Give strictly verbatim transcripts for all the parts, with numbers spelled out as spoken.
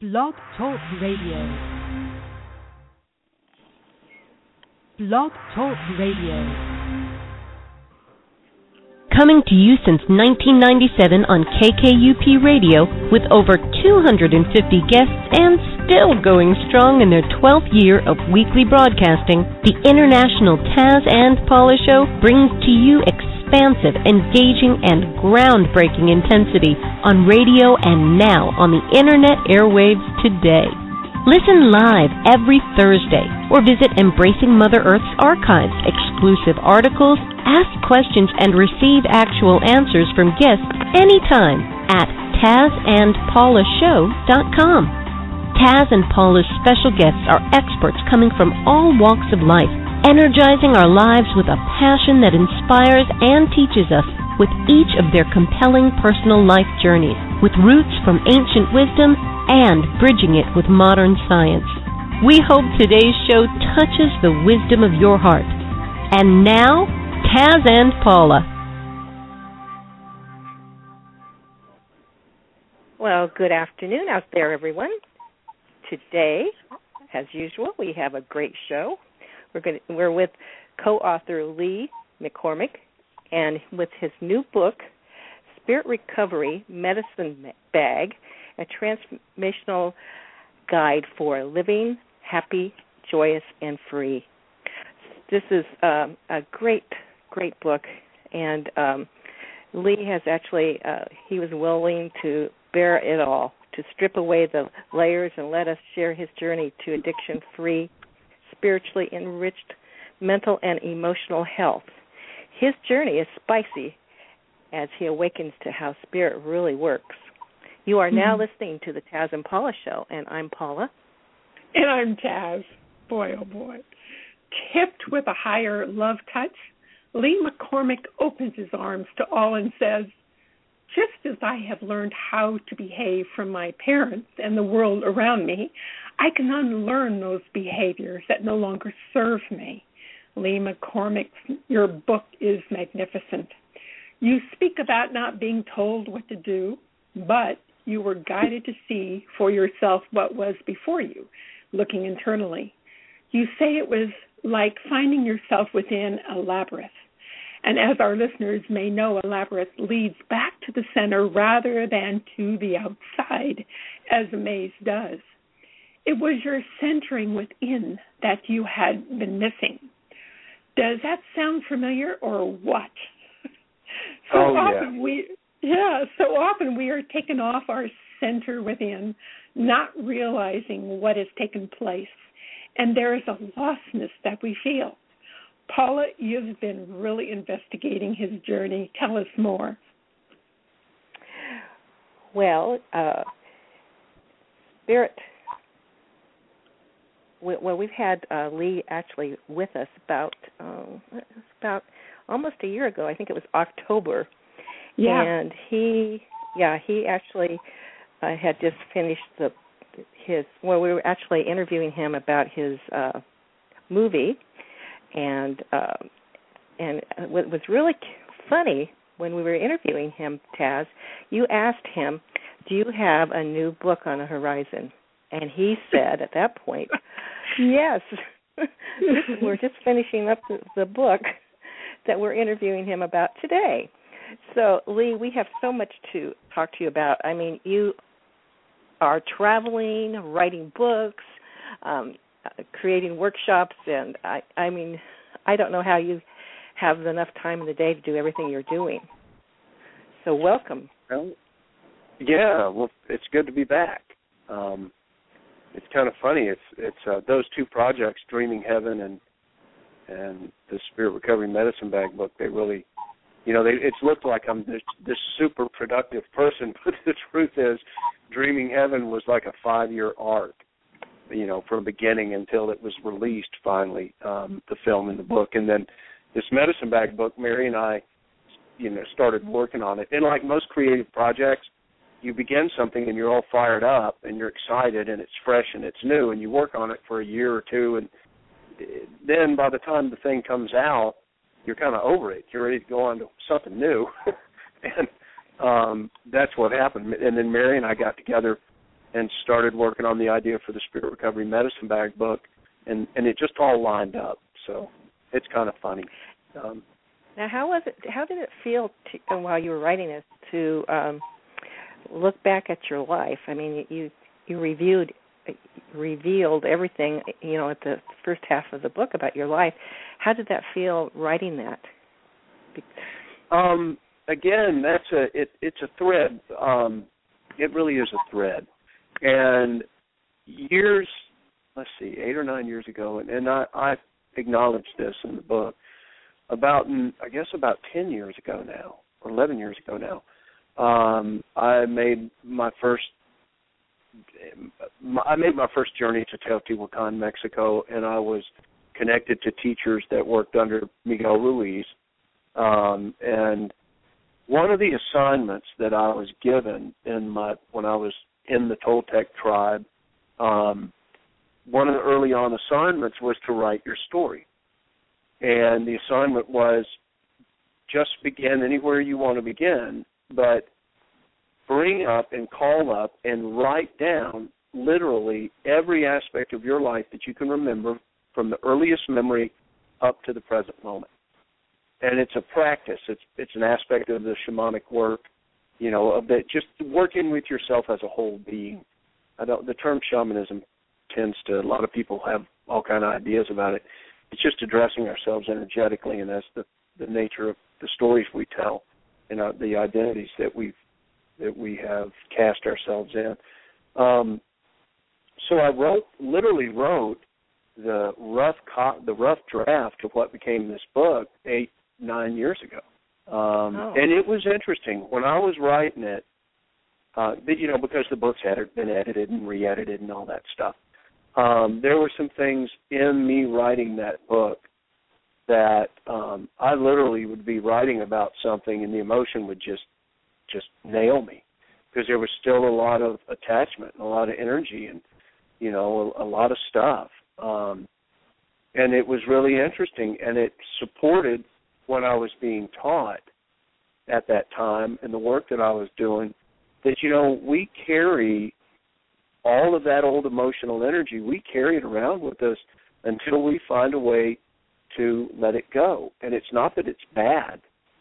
Blog Talk Radio. Blog Talk Radio. Coming to you since nineteen ninety-seven on K K U P Radio with over two hundred fifty guests and still going strong in their twelfth year of weekly broadcasting, the International Taz and Paula Show brings to you expansive, engaging, and groundbreaking intensity on radio and now on the Internet airwaves today. Listen live every Thursday or visit Embracing Mother Earth's archives, exclusive articles, ask questions, and receive actual answers from guests anytime at taz and paula show dot com. Taz and Paula's special guests are experts coming from all walks of life, energizing our lives with a passion that inspires and teaches us with each of their compelling personal life journeys, with roots from ancient wisdom and bridging it with modern science. We hope today's show touches the wisdom of your heart. And now, Taz and Paula. Well, good afternoon out there, everyone. Today, as usual, we have a great show. We're going to, we're with co-author Lee McCormick, and with his new book, Spirit Recovery Medicine Bag, a transformational guide for living happy, joyous, and free. This is um, a great, great book, and um, Lee has actually, uh, he was willing to bear it all, to strip away the layers and let us share his journey to addiction-free, spiritually enriched mental and emotional health. His journey is spicy as he awakens to how spirit really works. You are now mm-hmm. listening to the Taz and Paula Show, and I'm Paula. And I'm Taz. Boy, oh boy. Tipped with a higher love touch, Lee McCormick opens his arms to all and says, just as I have learned how to behave from my parents and the world around me, I can unlearn those behaviors that no longer serve me. Lee McCormick, your book is magnificent. You speak about not being told what to do, but you were guided to see for yourself what was before you, looking internally. You say it was like finding yourself within a labyrinth. And as our listeners may know, a labyrinth leads back to the center rather than to the outside, as a maze does. It was your centering within that you had been missing. Does that sound familiar or what? so oh, often yeah. we yeah, so often we are taken off our center within, not realizing what has taken place. And there is a lostness that we feel. Paula, you've been really investigating his journey. Tell us more. Well, uh, Spirit, well, we've had uh, Lee actually with us about um, about almost a year ago. I think it was October. Yeah. And he, yeah, he actually uh, had just finished the his. Well, we were actually interviewing him about his uh, movie. And uh, and what was really funny when we were interviewing him, Taz, you asked him, do you have a new book on the horizon? And he said at that point, yes, we're just finishing up the, the book that we're interviewing him about today. So, Lee, we have so much to talk to you about. I mean, you are traveling, writing books, um, creating workshops, and I, I mean, I don't know how you have enough time in the day to do everything you're doing. So welcome. Well, yeah, well, it's good to be back. Um, it's kind of funny. It's it's uh, those two projects, Dreaming Heaven and and the Spirit Recovery Medicine Bag book. They really, you know, they, it's looked like I'm this, this super productive person, but the truth is, Dreaming Heaven was like a five-year arc. You know, from beginning until it was released finally, um, the film and the book. And then this Medicine Bag book, Mary and I, you know, started working on it. And like most creative projects, you begin something and you're all fired up and you're excited and it's fresh and it's new and you work on it for a year or two. And then by the time the thing comes out, you're kind of over it. You're ready to go on to something new. and um, that's what happened. And then Mary and I got together and started working on the idea for the Spirit Recovery Medicine Bag book, and, and it just all lined up. So it's kind of funny. Um, now, how was it? How did it feel to, while you were writing this to um, look back at your life? I mean, you you reviewed revealed everything, you know, at the first half of the book about your life. How did that feel writing that? Um, again, that's a it, it's a thread. Um, it really is a thread. And years, let's see, eight or nine years ago, and, and I, I acknowledged this in the book, about, I guess about ten years ago now, or eleven years ago now, um, I made my first I made my first journey to Teotihuacan, Mexico, and I was connected to teachers that worked under Miguel Ruiz. Um, and one of the assignments that I was given in my when I was in the Toltec tribe, um, one of the early on assignments was to write your story. And the assignment was just begin anywhere you want to begin, but bring up and call up and write down literally every aspect of your life that you can remember from the earliest memory up to the present moment. And it's a practice. It's it's an aspect of the shamanic work, you know, of that just working with yourself as a whole being. I don't. The term shamanism tends to, a lot of people have all kind of ideas about it. It's just addressing ourselves energetically, and that's the, the nature of the stories we tell and uh, the identities that we've that we have cast ourselves in. Um, so I wrote, literally wrote the rough co- the rough draft of what became this book eight, nine years ago. Um, oh. And it was interesting. When I was writing it, uh, you know, because the books had been edited and re-edited and all that stuff, um, there were some things in me writing that book that um, I literally would be writing about something and the emotion would just just nail me, because there was still a lot of attachment and a lot of energy and, you know, a, a lot of stuff. Um, and it was really interesting, and it supported what I was being taught at that time and the work that I was doing, that, you know, we carry all of that old emotional energy, we carry it around with us until we find a way to let it go. And it's not that it's bad.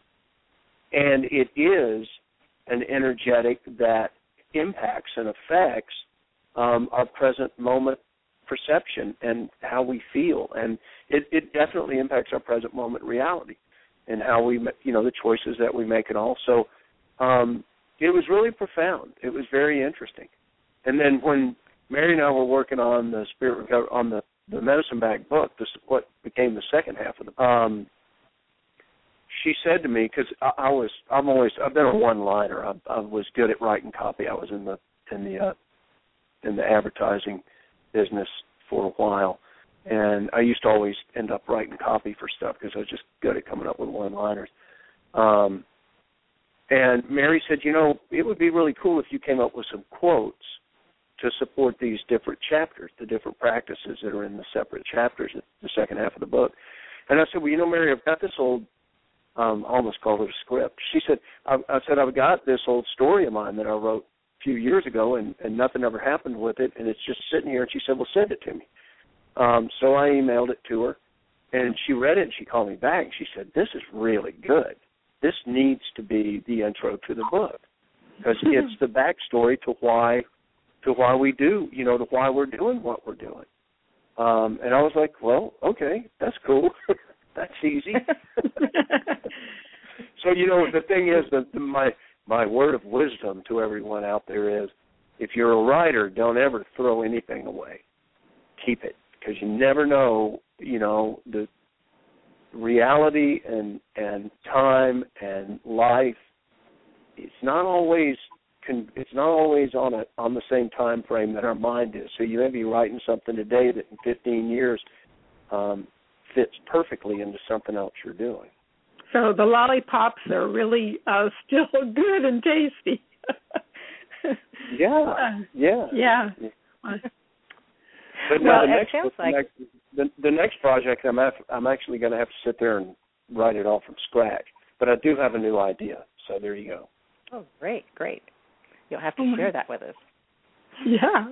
And it is an energetic that impacts and affects um, our present moment perception and how we feel. And it, it definitely impacts our present moment reality and how we, you know, the choices that we make and all. So um, it was really profound. It was very interesting. And then when Mary and I were working on the Spirit Recovery, on the, the Medicine Bag book, this what became the second half of the um she said to me, because I, I was, I'm always, I've been a one-liner. I, I was good at writing copy. I was in the in the uh, in the advertising business for a while, and I used to always end up writing copy for stuff because I was just good at coming up with one-liners. Um, and Mary said, you know, it would be really cool if you came up with some quotes to support these different chapters, the different practices that are in the separate chapters, the second half of the book. And I said, well, you know, Mary, I've got this old. Um, I almost called it a script. She said, I, I said, I've got this old story of mine that I wrote a few years ago, and, and nothing ever happened with it, and it's just sitting here. And she said, well, send it to me. Um, so I emailed it to her, and she read it, and she called me back. She said, this is really good. This needs to be the intro to the book, because it's the backstory to why to why we do, you know, to why we're doing what we're doing. Um, and I was like, well, okay, that's cool. That's easy. So, you know, the thing is that the, my my word of wisdom to everyone out there is, if you're a writer, don't ever throw anything away. Keep it, because you never know, you know, the reality and and time and life. It's not always it's not always on a on the same time frame that our mind is. So you may be writing something today that in fifteen years. Um, fits perfectly into something else you're doing. So the lollipops are really uh, still good and tasty. yeah, yeah, yeah. But now well, the next, it sounds the like next the, the next project, I'm af- I'm actually going to have to sit there and write it all from scratch. But I do have a new idea, so there you go. Oh, great, great! You'll have to oh share that with us. Yeah.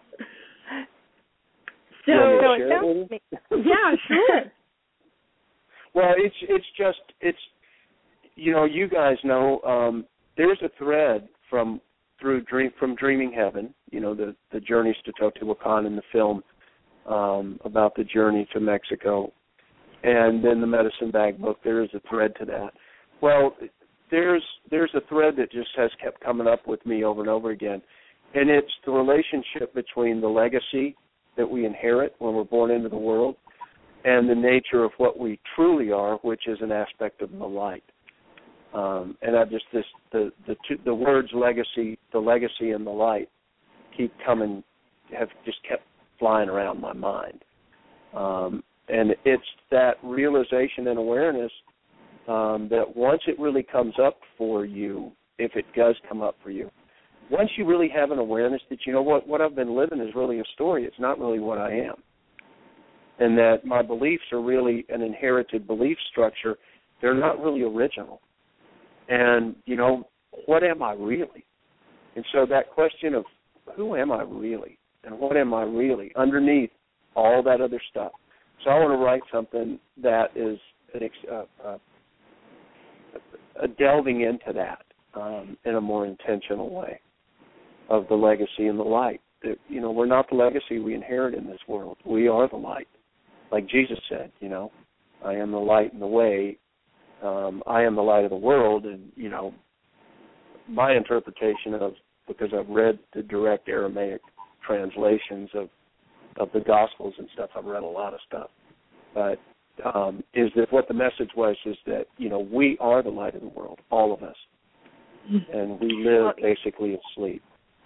So, so it sounds me- yeah, sure. Well, it's it's just it's you know you guys know um, there's a thread from through dream from Dreaming Heaven, you know the the journeys to Teotihuacan in the film um, about the journey to Mexico, and then the Medicine Bag book. There is a thread to that. Well, there's there's a thread that just has kept coming up with me over and over again, and it's the relationship between the legacy that we inherit when we're born into the world and the nature of what we truly are, which is an aspect of the light. Um, and I just this the the two, the words legacy, the legacy, and the light keep coming, have just kept flying around my mind. Um, and it's that realization and awareness um, that once it really comes up for you, if it does come up for you, once you really have an awareness that, you know what, what I've been living is really a story, it's not really what I am. And that my beliefs are really an inherited belief structure, they're not really original. And, you know, what am I really? And so that question of who am I really and what am I really underneath all that other stuff. So I want to write something that is an ex- uh, uh, a delving into that um, in a more intentional way of the legacy and the light. That, you know, we're not the legacy we inherit in this world. We are the light. Like Jesus said, you know, I am the light and the way. Um, I am the light of the world. And, you know, my interpretation of, because I've read the direct Aramaic translations of, of the Gospels and stuff, I've read a lot of stuff, but um, is that what the message was is that, you know, we are the light of the world, all of us, and we live basically asleep.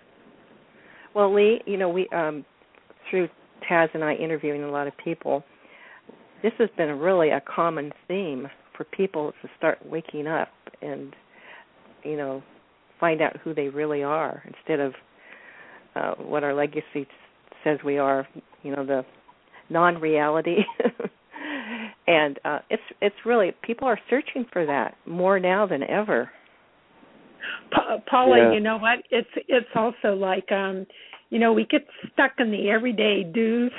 Well, Lee, you know, we um, through Taz and I interviewing a lot of people, this has been really a common theme for people to start waking up and, you know, find out who they really are instead of uh, what our legacy says we are, you know, the non-reality. And uh, it's it's really, people are searching for that more now than ever. Pa- Paula, yeah. you know what? It's it's also like, um, you know, we get stuck in the everyday do's,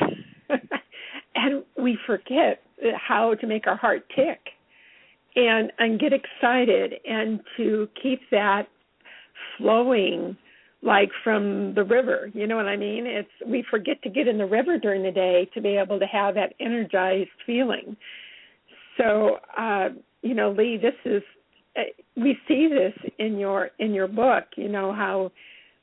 and we forget how to make our heart tick, and and get excited, and to keep that flowing like from the river. You know what I mean? It's we forget to get in the river during the day to be able to have that energized feeling. So, uh, you know, Lee, this is. We see this in your in your book, you know, how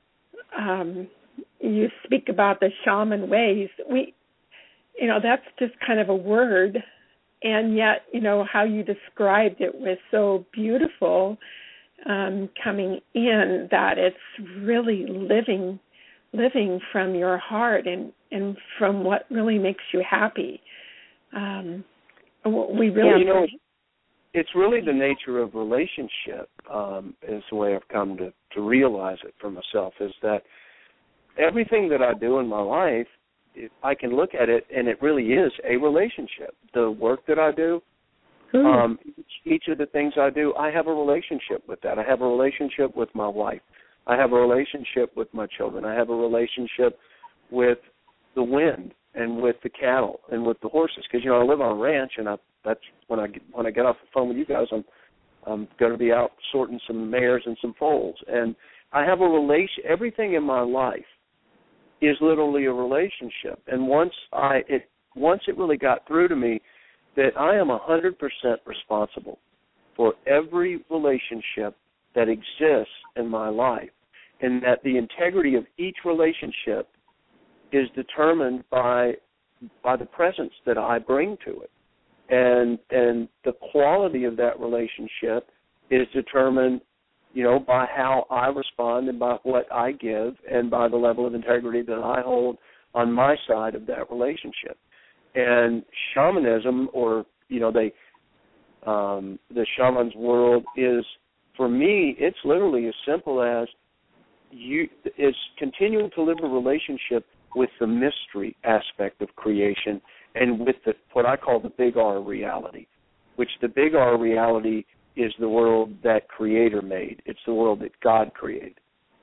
um, you speak about the shaman ways. We, you know, that's just kind of a word, and yet, you know, how you described it was so beautiful um, coming in that it's really living, living from your heart and, and from what really makes you happy. Um, we really. Yeah, you know, it's really the nature of relationship, um, is the way I've come to, to realize it for myself, is that everything that I do in my life, it, I can look at it, and it really is a relationship. The work that I do, mm. um, each, each of the things I do, I have a relationship with that. I have a relationship with my wife. I have a relationship with my children. I have a relationship with the wind and with the cattle and with the horses. Because, you know, I live on a ranch, and I That's when I get, when I get off the phone with you guys, I'm I'm going to be out sorting some mares and some foals, and I have a relation. Everything in my life is literally a relationship, and once I it once it really got through to me that I am a hundred percent responsible for every relationship that exists in my life, and that the integrity of each relationship is determined by by the presence that I bring to it. And and the quality of that relationship is determined, you know, by how I respond and by what I give and by the level of integrity that I hold on my side of that relationship. And shamanism, or, you know, they um, the shaman's world is, for me, it's literally as simple as you is continuing to live a relationship with the mystery aspect of creation and with the what I call the big R reality, which the big R reality is the world that Creator made. It's the world that God created.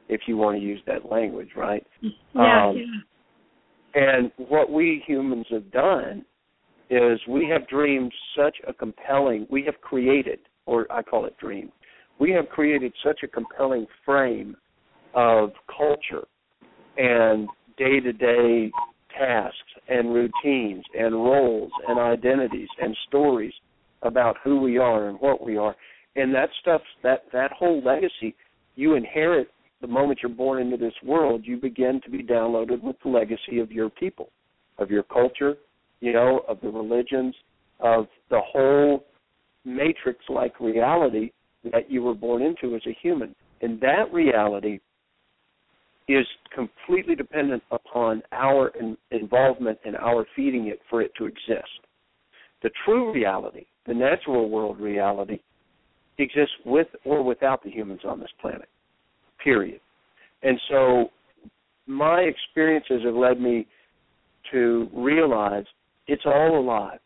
if you want to use that language, right? Yeah, um, yeah. And what we humans have done is we have dreamed such a compelling, we have created, or I call it dream, we have created such a compelling frame of culture and day-to-day tasks and routines and roles and identities and stories about who we are and what we are. And that stuff, that, that whole legacy, you inherit the moment you're born into this world. You begin to be downloaded with the legacy of your people, of your culture, you know, of the religions, of the whole matrix-like reality that you were born into as a human. And that reality is completely dependent upon our in, involvement and our feeding it for it to exist. The true reality, the natural world reality, exists with or without the humans on this planet, period. And so my experiences have led me to realize it's all alive.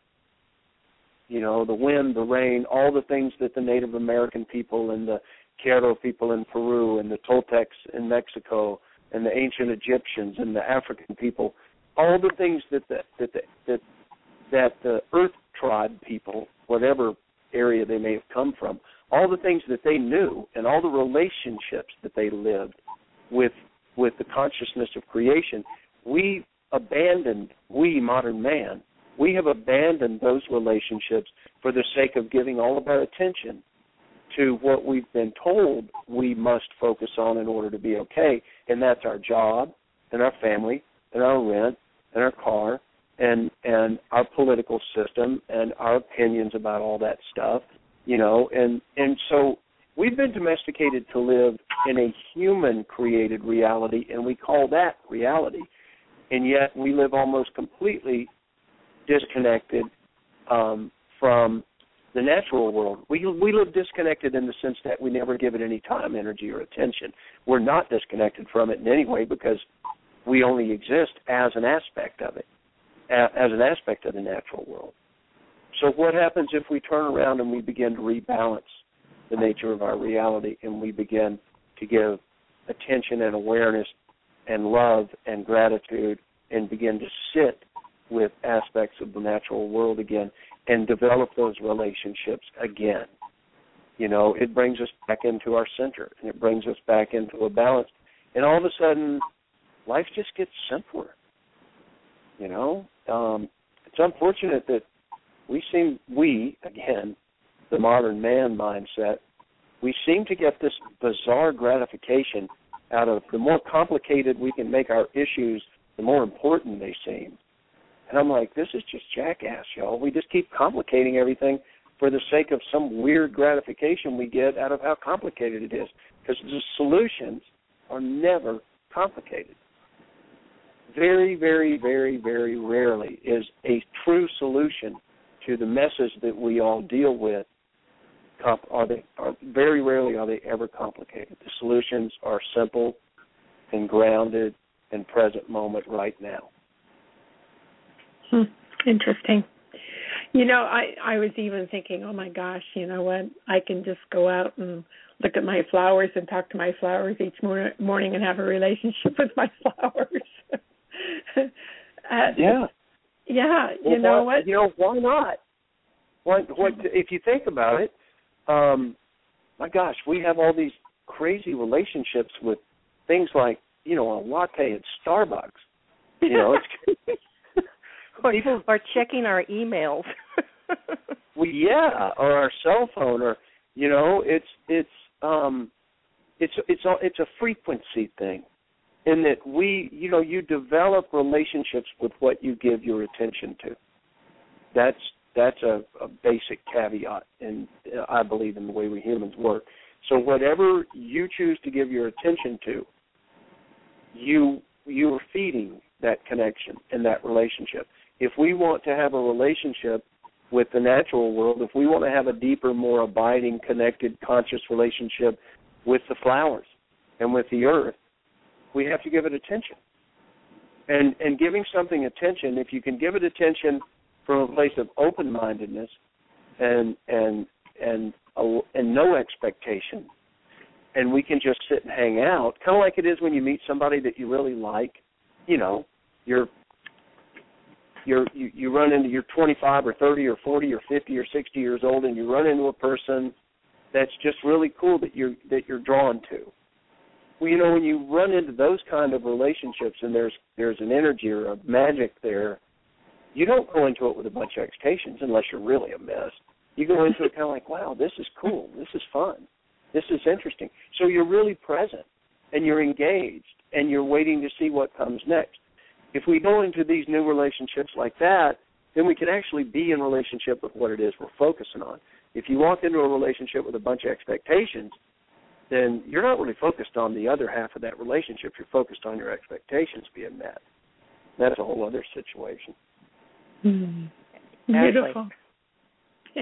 You know, the wind, the rain, all the things that the Native American people and the Q'ero people in Peru and the Toltecs in Mexico and the ancient Egyptians and the African people, all the things that the, that the, that that the Earth tribe people, whatever area they may have come from, all the things that they knew and all the relationships that they lived with with the consciousness of creation, we abandoned, we, modern man, we have abandoned those relationships for the sake of giving all of our attention to what we've been told we must focus on in order to be okay, and that's our job and our family and our rent and our car and and our political system and our opinions about all that stuff, you know, and, and so we've been domesticated to live in a human-created reality, and we call that reality, and yet we live almost completely disconnected um, from the natural world. We we live disconnected in the sense that we never give it any time, energy, or attention. We're not disconnected from it in any way because we only exist as an aspect of it, as an aspect of the natural world. So what happens if we turn around and we begin to rebalance the nature of our reality and we begin to give attention and awareness and love and gratitude and begin to sit with aspects of the natural world again and develop those relationships again? You know, it brings us back into our center, and it brings us back into a balance. And all of a sudden, life just gets simpler, you know. Um, it's unfortunate that we seem, we, again, the modern man mindset, we seem to get this bizarre gratification out of the more complicated we can make our issues, the more important they seem. And I'm like, this is just jackass, y'all. We just keep complicating everything for the sake of some weird gratification we get out of how complicated it is. Because the solutions are never complicated. Very, very, very, very rarely is a true solution to the messes that we all deal with. Are they? Are, very rarely are they ever complicated. The solutions are simple and grounded in present moment right now. Hmm. Interesting. You know, I, I was even thinking, oh, my gosh, you know what? I can just go out and look at my flowers and talk to my flowers each mor- morning and have a relationship with my flowers. uh, yeah. Yeah, well, you know why, what? You know, why not? Why, what, if you think about it, um, my gosh, we have all these crazy relationships with things like, you know, a latte at Starbucks. You know, it's Or, People, or checking our emails. well, yeah, or our cell phone, or you know, it's it's um, it's it's a, it's a frequency thing, in that we, you know, you develop relationships with what you give your attention to. That's that's a, a basic caveat, and I believe in the way we humans work. So whatever you choose to give your attention to, you you are feeding that connection and that relationship. If we want to have a relationship with the natural world, if we want to have a deeper, more abiding, connected, conscious relationship with the flowers and with the earth, we have to give it attention. And and giving something attention, if you can give it attention from a place of open-mindedness and and and and no expectation, and we can just sit and hang out, kind of like it is when you meet somebody that you really like. You know, you're you're you, you run into you're twenty-five or thirty or forty or fifty or sixty years old, and you run into a person that's just really cool that you're that you're drawn to. Well, you know, when you run into those kind of relationships and there's there's an energy or a magic there, you don't go into it with a bunch of expectations unless you're really a mess. You go into it kind of like, wow, this is cool, this is fun, this is interesting. So you're really present and you're engaged and you're waiting to see what comes next. If we go into these new relationships like that, then we can actually be in relationship with what it is we're focusing on. If you walk into a relationship with a bunch of expectations, then you're not really focused on the other half of that relationship. You're focused on your expectations being met. That's a whole other situation. Mm. Beautiful. Yeah.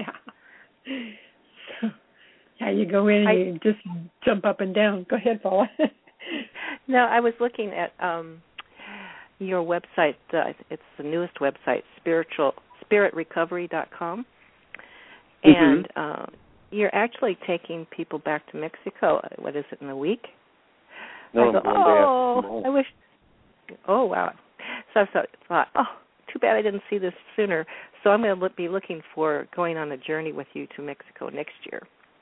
So, yeah, you go in and I, you just jump up and down. Go ahead, Paula. No, I was looking at um, your website. Uh, it's the newest website, spiritual spirit recovery dot com. And mm-hmm. uh, you're actually taking people back to Mexico. What is it, in a week? No, I go, oh, I wish. Oh, wow. So I thought, oh, too bad I didn't see this sooner. So I'm going to be looking for going on a journey with you to Mexico next year.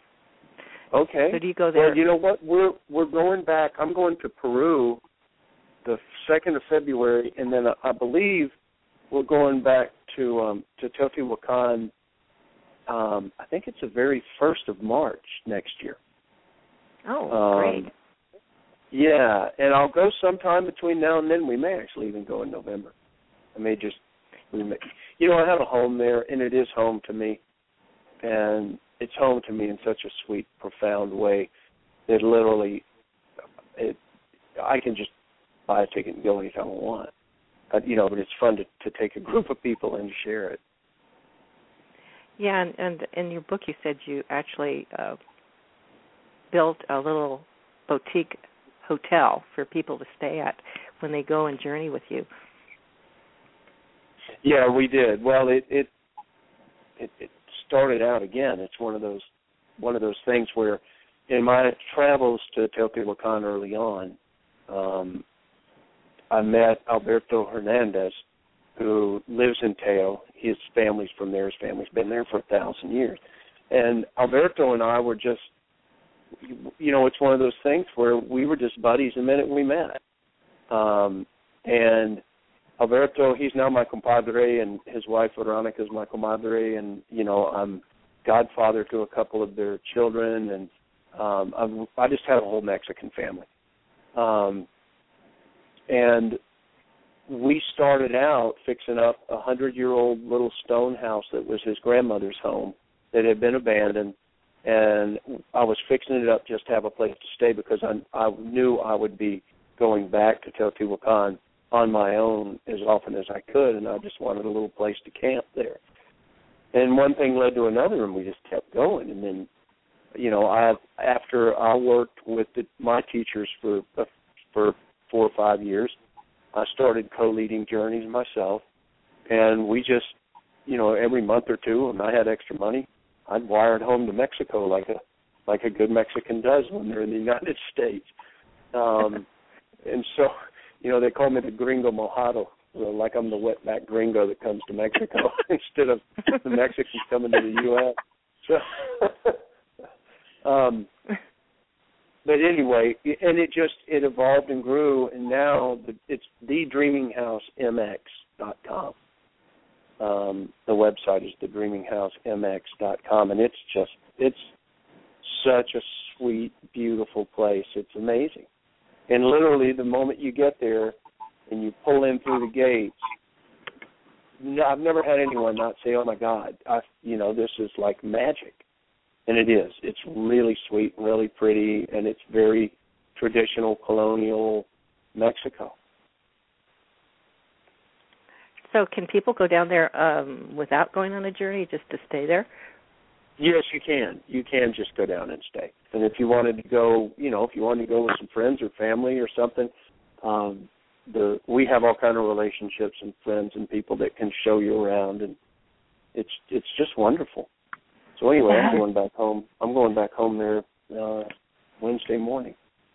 Okay. So do you go there? Well, you know what? We're we're going back. I'm going to Peru the second of February, and then I believe we're going back to um, to Teotihuacan. Um, I think it's the very first of March next year. Oh, um, great. Yeah, and I'll go sometime between now and then. We may actually even go in November. I may just, we may, you know, I have a home there, and it is home to me. And it's home to me in such a sweet, profound way that literally, it, I can just buy a ticket and go anytime I want. Uh, you know, but it's fun to, to take a group of people and share it. Yeah, and, and in your book you said you actually uh, built a little boutique hotel for people to stay at when they go and journey with you. Yeah, we did. Well, it it it, it started out again. It's one of those one of those things where, in my travels to Teotihuacan early on, um, I met Alberto Hernandez, who lives in Teo. His family's from there. His family's been there for a thousand years. And Alberto and I were just, you know, it's one of those things where we were just buddies the minute we met. Um, and Alberto, he's now my compadre, and his wife Veronica is my comadre, and, you know, I'm godfather to a couple of their children, and um, I'm, I just have a whole Mexican family. Um, and we started out fixing up a hundred-year-old little stone house that was his grandmother's home that had been abandoned, and I was fixing it up just to have a place to stay because I, I knew I would be going back to Teotihuacan on my own as often as I could, and I just wanted a little place to camp there. And one thing led to another, and we just kept going. And then, you know, I after I worked with the, my teachers for uh, for four or five years, I started co-leading journeys myself, and we just, you know, every month or two, when I had extra money, I'd wire it home to Mexico like a like a good Mexican does when they're in the United States. Um, and so, you know, they call me the gringo mojado, you know, like I'm the wetback gringo that comes to Mexico instead of the Mexicans coming to the U S So, um, but anyway, and it just, it evolved and grew, and now it's the dreaming house m x dot com. Um, the website is the dreaming house m x dot com, and it's just, it's such a sweet, beautiful place. It's amazing. And literally the moment you get there and you pull in through the gates, no, I've never had anyone not say, oh, my God, I, you know, this is like magic. And it is. It's really sweet, really pretty, and it's very traditional colonial Mexico. So can people go down there um, without going on a journey, just to stay there? Yes, you can. You can just go down and stay. And if you wanted to go, you know, if you wanted to go with some friends or family or something, um, the we have all kind of relationships and friends and people that can show you around, and it's it's just wonderful. So anyway, I'm going back home. I'm going back home there uh, Wednesday morning.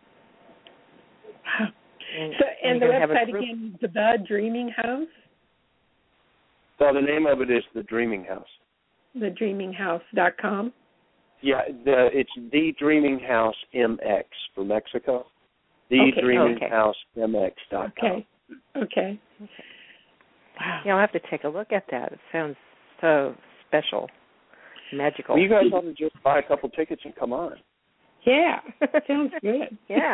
Wow. And, so, and, and the website again, the, the Dreaming House? So the name of it is The Dreaming House. the dreaming house dot com? Yeah, the, it's The Dreaming House M X for Mexico. The Okay. Dreaming Okay. House M X dot com. Okay. Okay. Okay. Wow. Yeah, I'll have to take a look at that. It sounds so special, magical. Well, you guys ought to just buy a couple tickets and come on. Yeah. Sounds good. Yeah.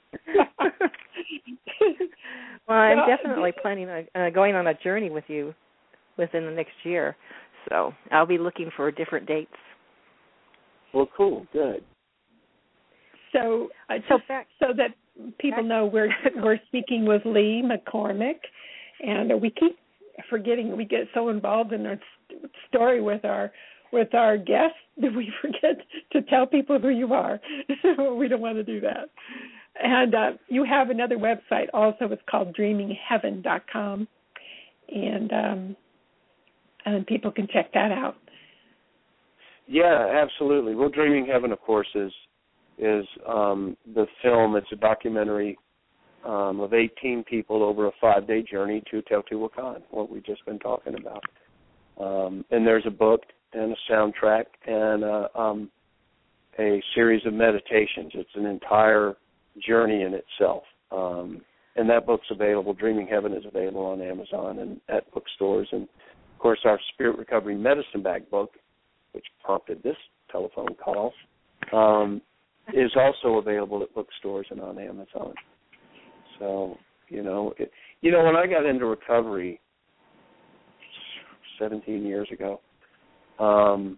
Well, I'm Well, definitely planning on uh, going on a journey with you within the next year. So I'll be looking for different dates. Well, cool, good. So, uh, So just back- so that people know, we're we're speaking with Lee McCormick, and uh, we keep forgetting. We get so involved in our st- story with our with our guests that we forget to tell people who you are. We don't want to do that. And uh, you have another website also. It's called dreaming heaven dot com, and um, and people can check that out. Yeah, absolutely. Well, Dreaming Heaven, of course, is is um, the film. It's a documentary um, of eighteen people over a five-day journey to Teotihuacan, what we've just been talking about. Um, and there's a book and a soundtrack and a, um, a series of meditations. It's an entire journey in itself. Um, and that book's available. Dreaming Heaven is available on Amazon and at bookstores. And, of course, our Spirit Recovery Medicine Bag book, which prompted this telephone call, um, is also available at bookstores and on Amazon. So, you know, it, you know, when I got into recovery seventeen years ago, um,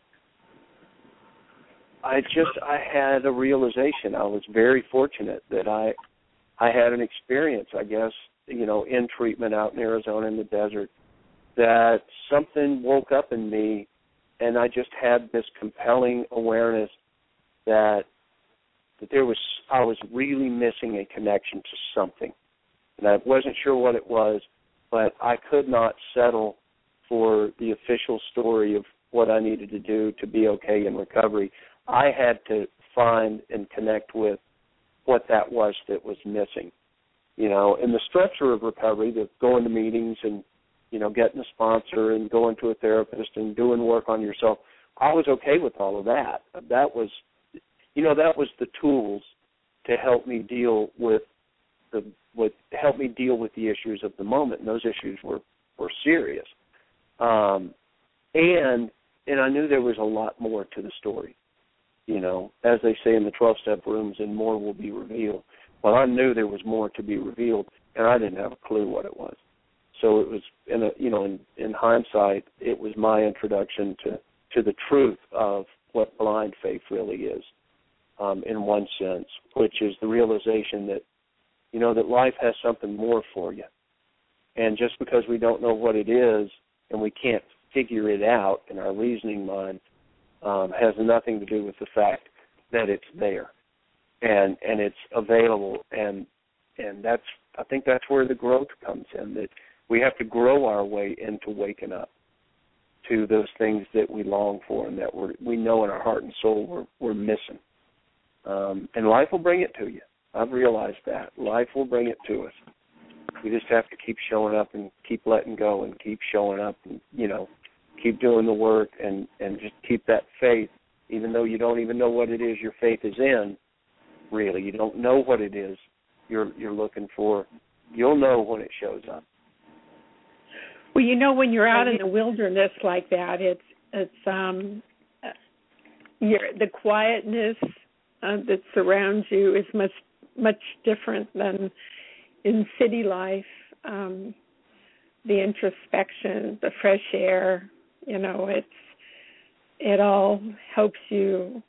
I just, I had a realization. I was very fortunate that I, I had an experience, I guess, you know, in treatment out in Arizona in the desert, that something woke up in me, and I just had this compelling awareness that that there was, I was really missing a connection to something. And I wasn't sure what it was, but I could not settle for the official story of what I needed to do to be okay in recovery. I had to find and connect with what that was that was missing. You know, in the structure of recovery, the going to meetings and, you know, getting a sponsor and going to a therapist and doing work on yourself, I was okay with all of that. That was, you know, that was the tools to help me deal with the, with help me deal with the issues of the moment. And those issues were, were serious. Um, and, and I knew there was a lot more to the story. You know, as they say in the twelve-step rooms, and more will be revealed. Well, I knew there was more to be revealed, and I didn't have a clue what it was. So it was, in a, you know, in, in hindsight, it was my introduction to, to the truth of what blind faith really is, um, in one sense, which is the realization that, you know, that life has something more for you. And just because we don't know what it is and we can't figure it out in our reasoning mind, um, has nothing to do with the fact that it's there and and it's available. And and that's, I think that's where the growth comes in, that we have to grow our way into waking up to those things that we long for and that we're, we know in our heart and soul we're, we're missing. Um, and life will bring it to you. I've realized that. Life will bring it to us. We just have to keep showing up and keep letting go and keep showing up and, you know, keep doing the work and, and just keep that faith, even though you don't even know what it is your faith is in, really. You don't know what it is you're you're looking for. You'll know when it shows up. Well, you know, when you're out in the wilderness like that, it's it's um, you're, the quietness uh, that surrounds you is much much different than in city life. Um, the introspection, the fresh air, you know, it's it all helps you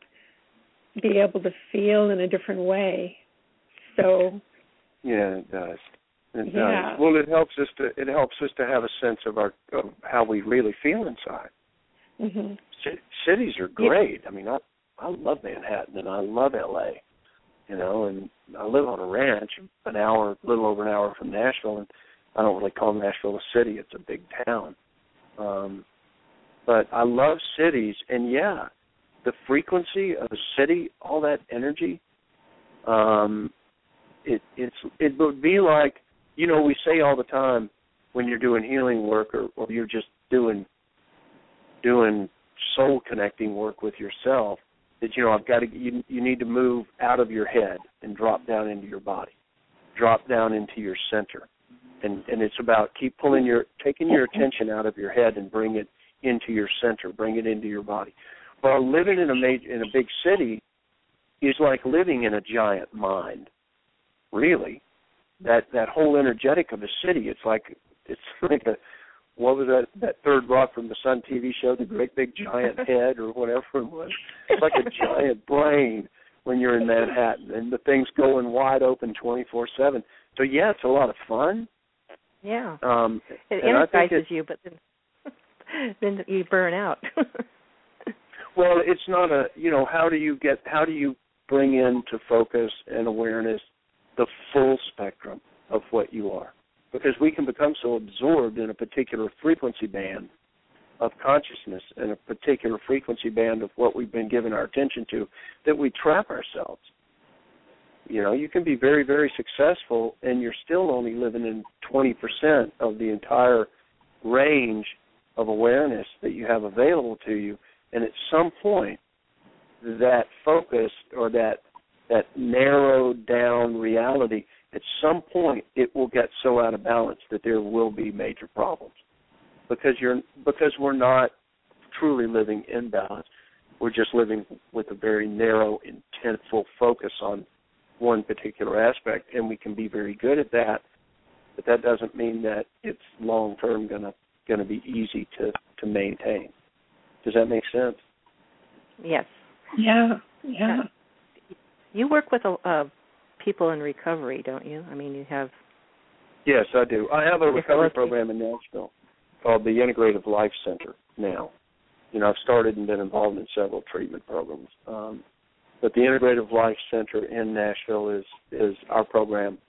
be able to feel in a different way. So yeah, it does. It yeah. does. Well, it helps us to it helps us to have a sense of our of how we really feel inside. Mm-hmm. C- cities are great. Yeah. I mean, I I love Manhattan and I love L A. You know, and I live on a ranch, an hour, a little over an hour from Nashville, and I don't really call Nashville a city; it's a big town. Um, but I love cities, and yeah, the frequency of the city, all that energy, um, it it's it would be like, you know, we say all the time when you're doing healing work or, or you're just doing doing soul connecting work with yourself, that, you know, I've got to you, you need to move out of your head and drop down into your body, drop down into your center, and and it's about keep pulling your taking your attention out of your head and bring it into your center, bring it into your body. Well, living in a major, in a big city is like living in a giant mind. Really, that that whole energetic of a city, it's like it's like a what was that that Third Rock from the Sun T V show, the Great Big Giant Head or whatever it was. It's like a giant brain when you're in Manhattan, and the thing's going wide open twenty-four seven. So yeah, it's a lot of fun. Yeah, um, it energizes it, you, but then then you burn out. Well, it's not a, you know, how do you get, how do you bring into focus and awareness the full spectrum of what you are? Because we can become so absorbed in a particular frequency band of consciousness and a particular frequency band of what we've been given our attention to that we trap ourselves. You know, you can be very, very successful and you're still only living in twenty percent of the entire range of awareness that you have available to you. And at some point, that focus or that that narrowed down reality, at some point it will get so out of balance that there will be major problems because you're because we're not truly living in balance. We're just living with a very narrow, intentful focus on one particular aspect, and we can be very good at that. But that doesn't mean that it's long term gonna gonna be easy to, to maintain. Does that make sense? Yes. Yeah, yeah. You work with uh, people in recovery, don't you? I mean, you have... Yes, I do. I have a recovery program in Nashville called the Integrative Life Center now. You know, I've started and been involved in several treatment programs. Um, but the Integrative Life Center in Nashville is, is our program,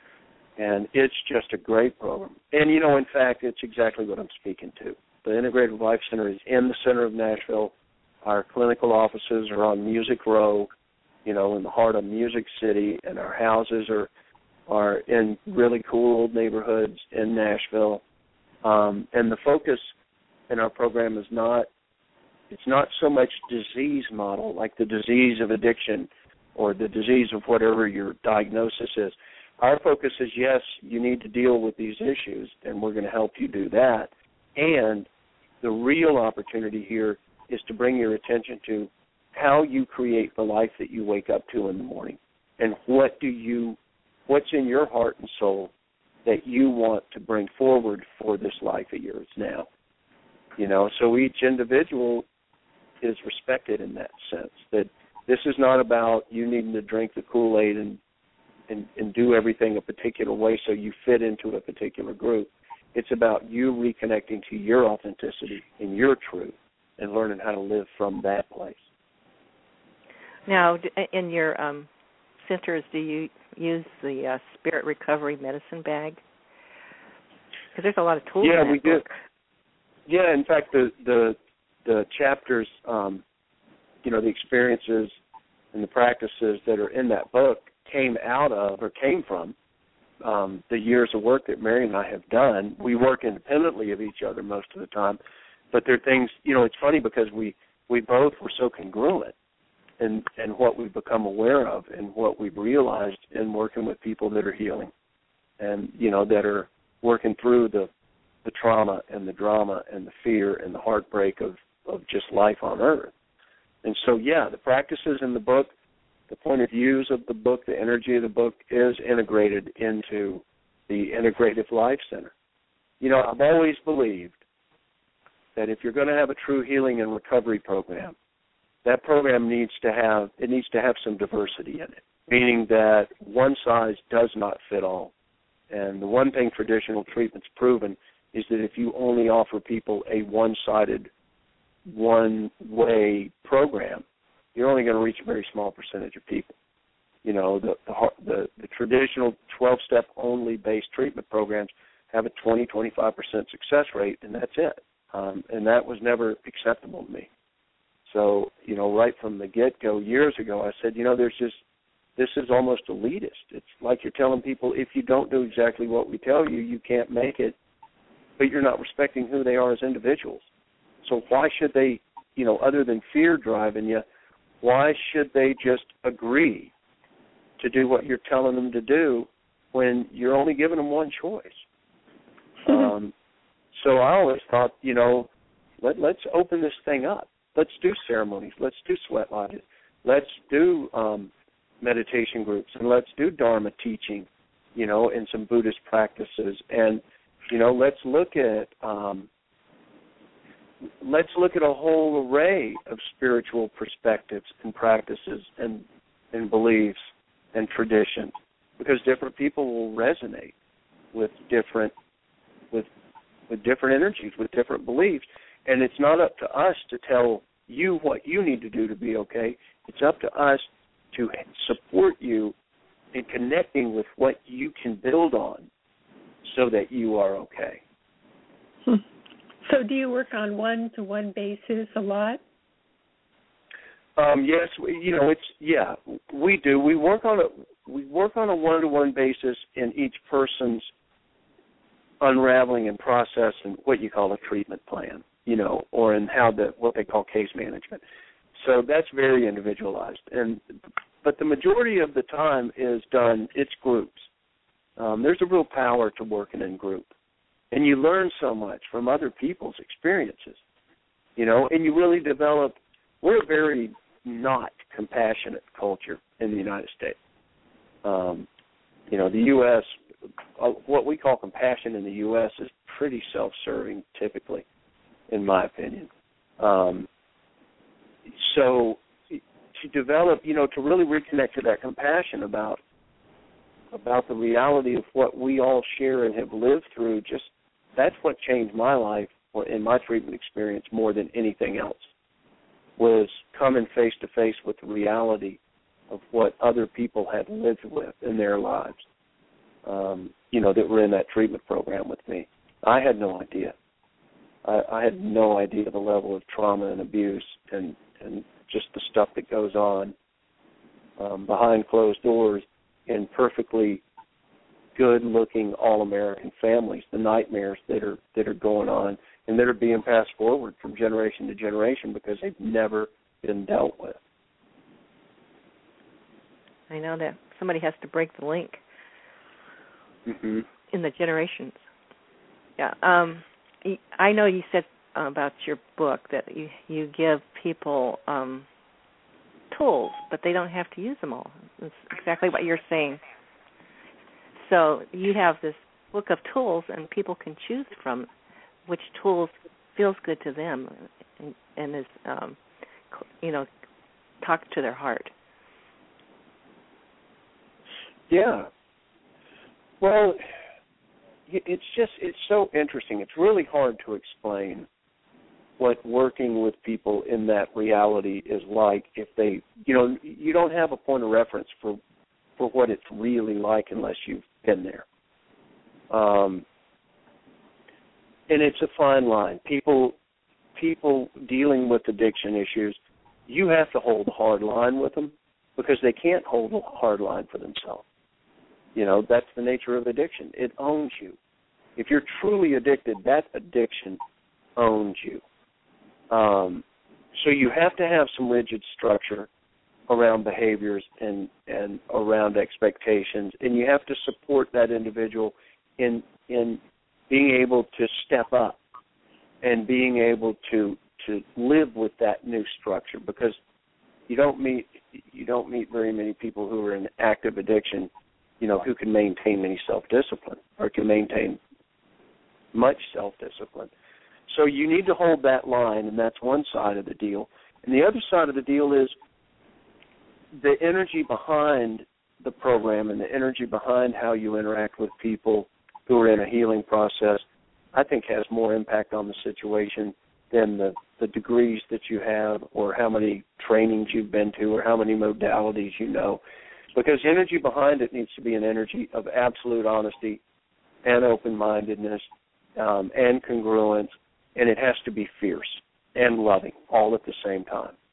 and it's just a great program. And, you know, in fact, it's exactly what I'm speaking to. The Integrative Life Center is in the center of Nashville. Our clinical offices are on Music Row, you know, in the heart of Music City, and our houses are are in really cool old neighborhoods in Nashville. Um, and the focus in our program is not, it's not so much disease model, like the disease of addiction or the disease of whatever your diagnosis is. Our focus is, yes, you need to deal with these issues, and we're going to help you do that. And the real opportunity here is to bring your attention to how you create the life that you wake up to in the morning, and what do you, what's in your heart and soul that you want to bring forward for this life of yours now. You know, so each individual is respected in that sense, that this is not about you needing to drink the Kool-Aid and, and, and do everything a particular way so you fit into a particular group. It's about you reconnecting to your authenticity and your truth and learning how to live from that place. Now, in your um, centers, do you use the uh, Spirit Recovery Medicine Bag? Because there's a lot of tools yeah, in that we book. do. Yeah, in fact, the the, the chapters, um, you know, the experiences and the practices that are in that book came out of or came from um, the years of work that Mary and I have done. We work independently of each other most of the time, but there are things, you know, it's funny because we, we both were so congruent in, in what we've become aware of and what we've realized in working with people that are healing and, you know, that are working through the, the trauma and the drama and the fear and the heartbreak of, of just life on earth. And so, yeah, the practices in the book, the point of views of the book, the energy of the book is integrated into the Integrative Life Center. You know, I've always believed that if you're going to have a true healing and recovery program, that program needs to have, it needs to have some diversity in it, meaning that one size does not fit all. And the one thing traditional treatment's proven is that if you only offer people a one-sided, one-way program, you're only going to reach a very small percentage of people. You know, the the, the, the traditional twelve-step only based treatment programs have a twenty, twenty-five percent success rate, and that's it. Um, and that was never acceptable to me. So, you know, right from the get-go years ago, I said, you know, there's just, this is almost elitist. It's like you're telling people, if you don't do exactly what we tell you, you can't make it, but you're not respecting who they are as individuals. So why should they, you know, other than fear driving you, why should they just agree to do what you're telling them to do when you're only giving them one choice? um, so I always thought, you know, let, let's open this thing up. Let's do ceremonies. Let's do sweat lodges. Let's do um, meditation groups, and let's do Dharma teaching, you know, and some Buddhist practices. And, you know, let's look at um, let's look at a whole array of spiritual perspectives and practices and and beliefs and traditions, because different people will resonate with different with with different energies, with different beliefs. And it's not up to us to tell you what you need to do to be okay. It's up to us to support you in connecting with what you can build on so that you are okay. Hmm. So do you work on one-to-one basis a lot? Um, yes, we, you know, it's, yeah, we do. We work on a, we work on a one-to-one basis in each person's unraveling and process and what you call a treatment plan, you know, or in how the, what they call case management. So that's very individualized. And but the majority of the time is done, it's groups. Um, there's a real power to working in group. And you learn so much from other people's experiences, you know, and you really develop, we're a very not compassionate culture in the United States. Um, you know, the U S, uh, what we call compassion in the U S is pretty self-serving typically, in my opinion. Um, so to develop, you know, to really reconnect to that compassion about about the reality of what we all share and have lived through, just that's what changed my life in my treatment experience more than anything else, was coming face to face with the reality of what other people had lived with in their lives, um, you know, that were in that treatment program with me. I had no idea. I, I had no idea the level of trauma and abuse and, and just the stuff that goes on um, behind closed doors in perfectly good-looking all-American families, the nightmares that are that are going on and that are being passed forward from generation to generation because they've never been dealt with. I know that somebody has to break the link mm-hmm. in the generations. Yeah, um, I know you said about your book that you, you give people um, tools, but they don't have to use them all. That's exactly what you're saying. So you have this book of tools, and people can choose from which tools feels good to them and, and is, um, you know, talk to their heart. Yeah. Well, it's just, it's so interesting. It's really hard to explain what working with people in that reality is like if they, you know, you don't have a point of reference for for what it's really like unless you've been there. Um, and it's a fine line. People people dealing with addiction issues, you have to hold a hard line with them because they can't hold a hard line for themselves. You know, that's the nature of addiction. It owns you. If you're truly addicted, that addiction owns you. Um, so you have to have some rigid structure around behaviors and, and around expectations, and you have to support that individual in in being able to step up and being able to to live with that new structure, because you don't meet you don't meet very many people who are in active addiction, you know, who can maintain any self-discipline or can maintain much self-discipline. So you need to hold that line, and that's one side of the deal. And the other side of the deal is the energy behind the program and the energy behind how you interact with people who are in a healing process, I think has more impact on the situation than the, the degrees that you have or how many trainings you've been to or how many modalities you know. Because the energy behind it needs to be an energy of absolute honesty and open-mindedness um, and congruence, and it has to be fierce and loving all at the same time.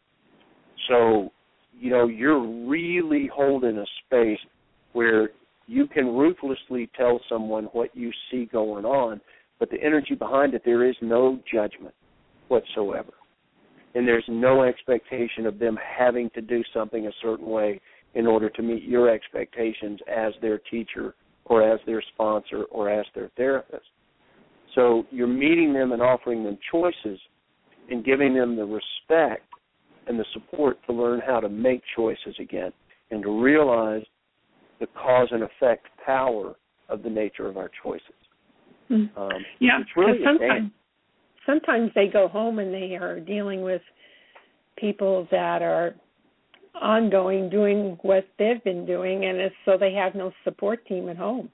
So, you know, you're really holding a space where you can ruthlessly tell someone what you see going on, but the energy behind it, there is no judgment whatsoever. And there's no expectation of them having to do something a certain way in order to meet your expectations as their teacher or as their sponsor or as their therapist. So you're meeting them and offering them choices and giving them the respect and the support to learn how to make choices again and to realize the cause and effect power of the nature of our choices. Mm. Um, yeah, it's really sometimes, sometimes they go home and they are dealing with people that are ongoing doing what they've been doing, and it's, so they have no support team at home.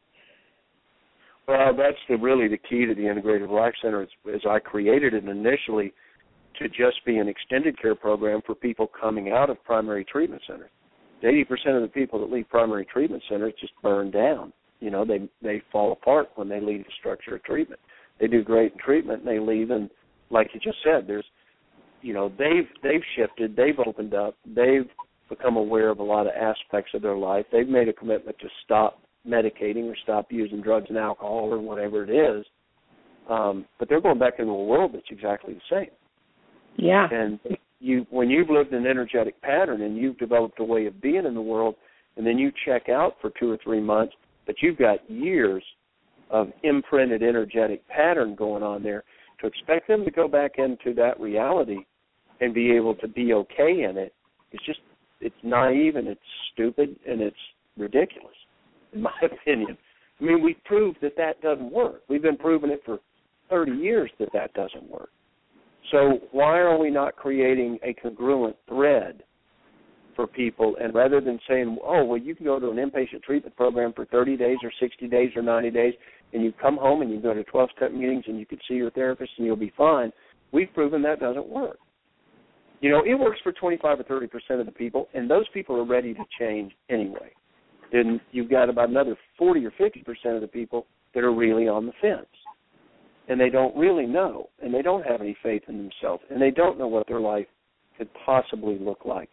Well, that's the, really the key to the Integrative Life Center is, is I created it initially to just be an extended care program for people coming out of primary treatment centers. eighty percent of the people that leave primary treatment centers just burn down. You know, they they fall apart when they leave the structure of treatment. They do great in treatment, and they leave, and like you just said, there's, you know, they've they've shifted, they've opened up, they've become aware of a lot of aspects of their life. They've made a commitment to stop medicating or stop using drugs and alcohol or whatever it is, um, but they're going back into a world that's exactly the same. Yeah. And you, when you've lived an energetic pattern and you've developed a way of being in the world, and then you check out for two or three months, but you've got years of imprinted energetic pattern going on there, to expect them to go back into that reality and be able to be okay in it, it's just, it's naive and it's stupid and it's ridiculous, in my opinion. I mean, we've proved that that doesn't work. We've been proving it for thirty years that that doesn't work. So why are we not creating a congruent thread for people? And rather than saying, oh, well, you can go to an inpatient treatment program for thirty days or sixty days or ninety days, and you come home and you go to twelve-step meetings and you can see your therapist and you'll be fine, we've proven that doesn't work. You know, it works for twenty-five or thirty percent of the people, and those people are ready to change anyway. Then you've got about another forty or fifty percent of the people that are really on the fence. And they don't really know, and they don't have any faith in themselves, and they don't know what their life could possibly look like,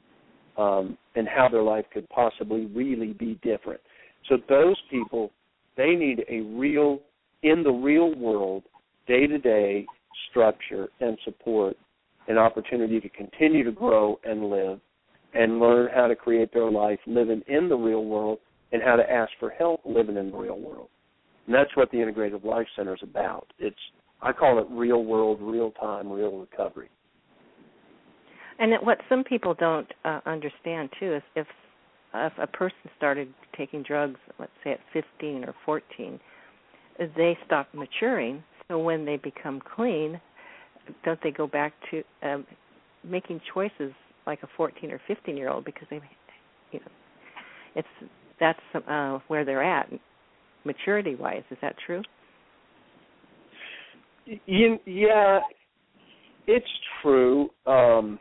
um, and how their life could possibly really be different. So those people, they need a real, in the real world, day-to-day structure and support, an opportunity to continue to grow and live and learn how to create their life living in the real world and how to ask for help living in the real world. And that's what the Integrative Life Center is about. It's, I call it real world, real time, real recovery. And what some people don't uh, understand, too, is if, if a person started taking drugs, let's say at fifteen or fourteen, they stop maturing. So when they become clean, don't they go back to um, making choices like a fourteen or fifteen-year-old because they, you know, it's that's uh, where they're at. Maturity-wise, is that true? Yeah, it's true. Um,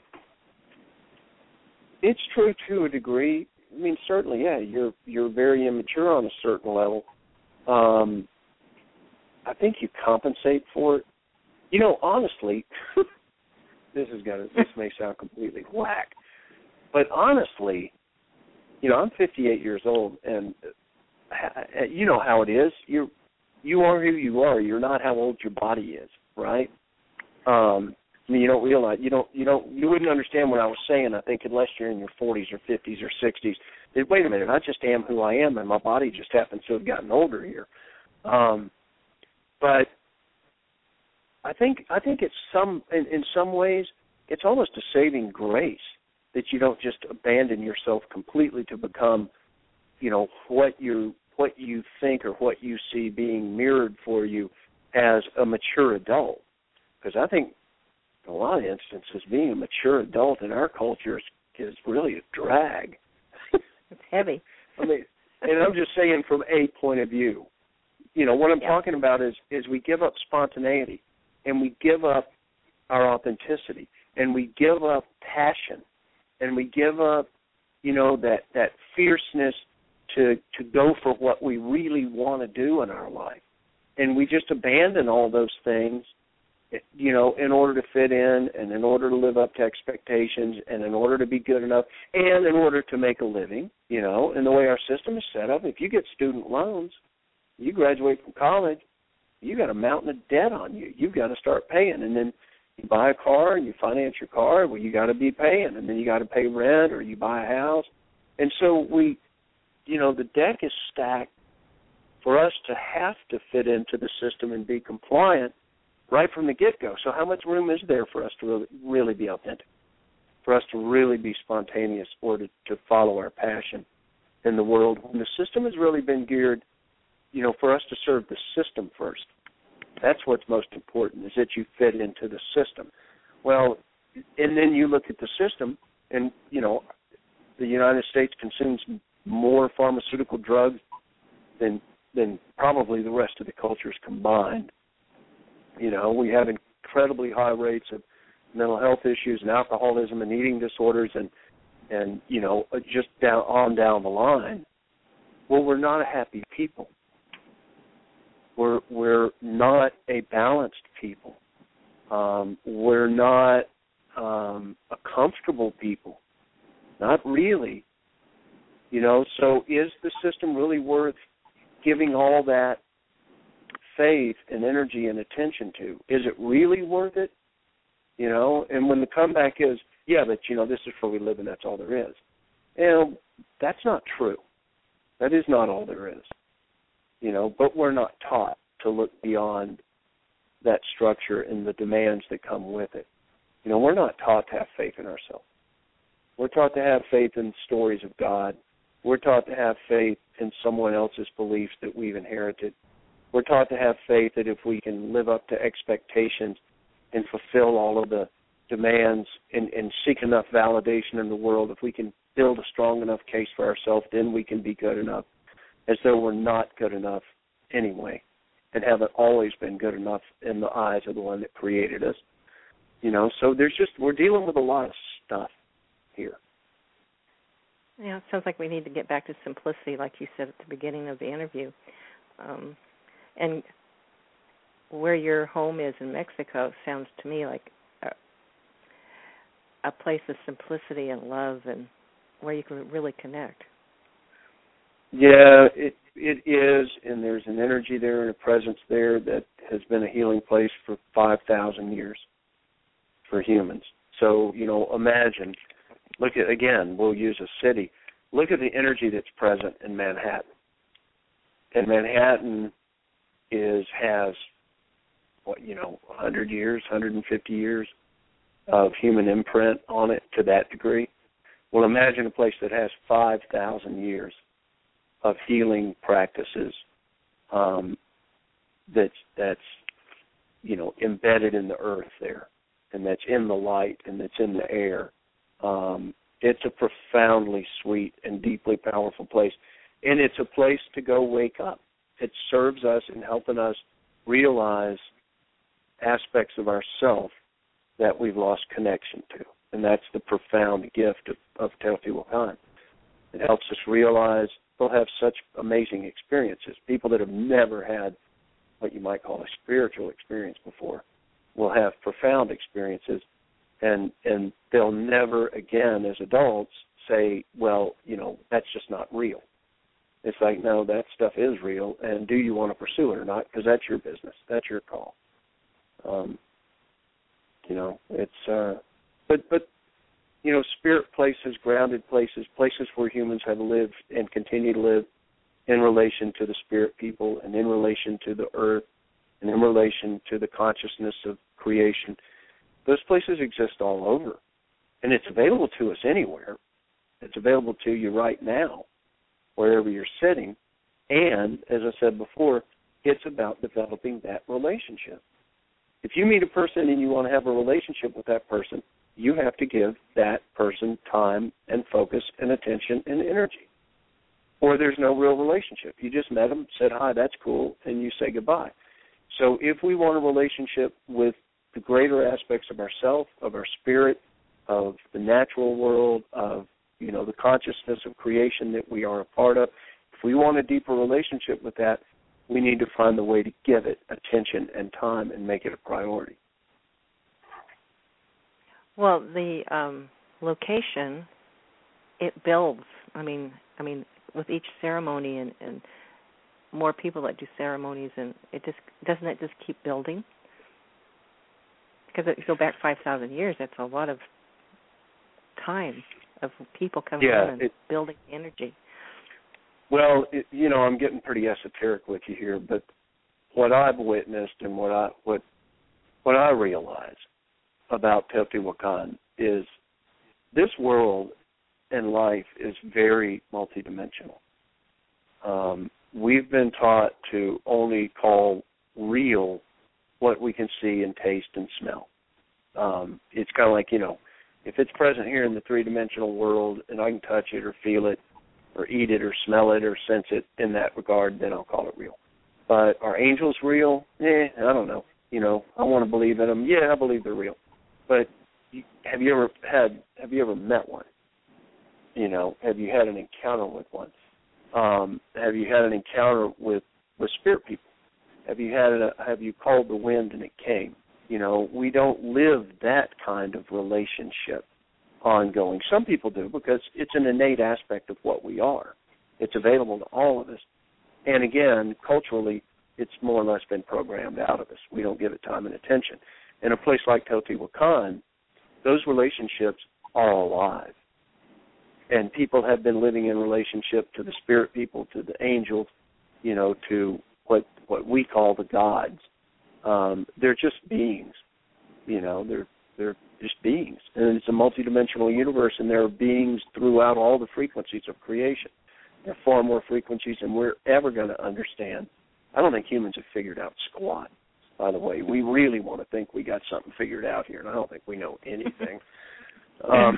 it's true to a degree. I mean, certainly, yeah, you're you're very immature on a certain level. Um, I think you compensate for it. You know, honestly, this is gonna this may sound completely whack, but honestly, you know, I'm fifty-eight years old, and you know how it is. You you are who you are. You're not how old your body is, right? Um, I mean, you don't realize you don't you don't you wouldn't understand what I was saying. I think unless you're in your forties or fifties or sixties. That, wait a minute, I just am who I am, and my body just happens to have gotten older here. Um, but I think I think it's some in, in some ways it's almost a saving grace that you don't just abandon yourself completely to become, you know, what you what you think or what you see being mirrored for you as a mature adult. Because I think in a lot of instances being a mature adult in our culture is, is really a drag. It's heavy. I mean, and I'm just saying from a point of view. You know, what I'm yeah. talking about is is we give up spontaneity and we give up our authenticity and we give up passion and we give up, you know, that, that fierceness to to go for what we really want to do in our life. And we just abandon all those things you know, in order to fit in and in order to live up to expectations and in order to be good enough and in order to make a living, you know, and the way our system is set up, if you get student loans, you graduate from college, you got a mountain of debt on you. You've got to start paying, and then you buy a car and you finance your car, well, you got to be paying, and then you got to pay rent or you buy a house. And so we, you know, the deck is stacked for us to have to fit into the system and be compliant right from the get-go. So how much room is there for us to really, really be authentic, for us to really be spontaneous or to, to follow our passion in the world when the system has really been geared, you know, for us to serve the system first? That's what's most important, is that you fit into the system. Well, and then you look at the system, and, you know, the United States consumes more pharmaceutical drugs than than probably the rest of the cultures combined. You know, we have incredibly high rates of mental health issues and alcoholism and eating disorders and, and you know, just down on down the line. Well, we're not a happy people. We're we're not a balanced people. Um, we're not um, a comfortable people. Not really. You know, so is the system really worth giving all that faith and energy and attention to? Is it really worth it? You know, and when the comeback is, yeah, but, you know, this is where we live and that's all there is. And that's not true. That is not all there is. You know, but we're not taught to look beyond that structure and the demands that come with it. You know, we're not taught to have faith in ourselves. We're taught to have faith in stories of God. We're taught to have faith in someone else's beliefs that we've inherited. We're taught to have faith that if we can live up to expectations and fulfill all of the demands and, and seek enough validation in the world, if we can build a strong enough case for ourselves, then we can be good enough, as though we're not good enough anyway and haven't always been good enough in the eyes of the one that created us. You know, so there's just, we're dealing with a lot of stuff here. Yeah, it sounds like we need to get back to simplicity, like you said at the beginning of the interview. Um, and where your home is in Mexico sounds to me like a, a place of simplicity and love and where you can really connect. Yeah, it it is, and there's an energy there and a presence there that has been a healing place for five thousand years for humans. So, you know, imagine, look at, again, we'll use a city. Look at the energy that's present in Manhattan. And Manhattan is has, what, you know, one hundred years, one hundred fifty years of human imprint on it to that degree. Well, imagine a place that has five thousand years of healing practices um, that's, that's, you know, embedded in the earth there, and that's in the light, and that's in the air. Um, it's a profoundly sweet and deeply powerful place, and it's a place to go wake up. It serves us in helping us realize aspects of ourself that we've lost connection to, and that's the profound gift of, of Teotihuacan. It helps us realize we'll have such amazing experiences. People that have never had what you might call a spiritual experience before will have profound experiences, and and they'll never again as adults say, well, you know, that's just not real. It's like, no, that stuff is real, and do you want to pursue it or not? Because that's your business. That's your call. Um, you know, it's, uh, but, but, you know, spirit places, grounded places, places where humans have lived and continue to live in relation to the spirit people and in relation to the earth and in relation to the consciousness of creation. Those places exist all over, and it's available to us anywhere. It's available to you right now, wherever you're sitting. And, as I said before, it's about developing that relationship. If you meet a person and you want to have a relationship with that person, you have to give that person time and focus and attention and energy, or there's no real relationship. You just met them, said hi, that's cool, and you say goodbye. So if we want a relationship with the greater aspects of ourself, of our spirit, of the natural world, of, you know, the consciousness of creation that we are a part of, if we want a deeper relationship with that, we need to find the way to give it attention and time and make it a priority. Well, the um, location, it builds. I mean, I mean, with each ceremony and, and more people that do ceremonies, and it just doesn't it just keep building? Because if you go back five thousand years, that's a lot of time of people coming yeah, in and it, building energy. Well, it, you know, I'm getting pretty esoteric with you here, but what I've witnessed and what I what what I realize about Teotihuacan is this world and life is very multidimensional. Um, we've been taught to only call real what we can see and taste and smell. Um, it's kind of like, you know, if it's present here in the three-dimensional world and I can touch it or feel it or eat it or smell it or sense it in that regard, then I'll call it real. But are angels real? Eh, I don't know. You know, I want to believe in them. Yeah, I believe they're real. But you, have you ever had? Have you ever met one? You know, have you had an encounter with one? Um, have you had an encounter with, with spirit people? Have you had a, Have you called the wind and it came? You know, we don't live that kind of relationship ongoing. Some people do because it's an innate aspect of what we are. It's available to all of us. And again, culturally, it's more or less been programmed out of us. We don't give it time and attention. In a place like Teotihuacan, those relationships are alive. And people have been living in relationship to the spirit people, to the angels, you know, to what what we call the gods. Um, they're just beings, you know, they're they're just beings. And it's a multidimensional universe, and there are beings throughout all the frequencies of creation. There are far more frequencies than we're ever going to understand. I don't think humans have figured out squat, by the way. We really want to think we got something figured out here, and I don't think we know anything. um,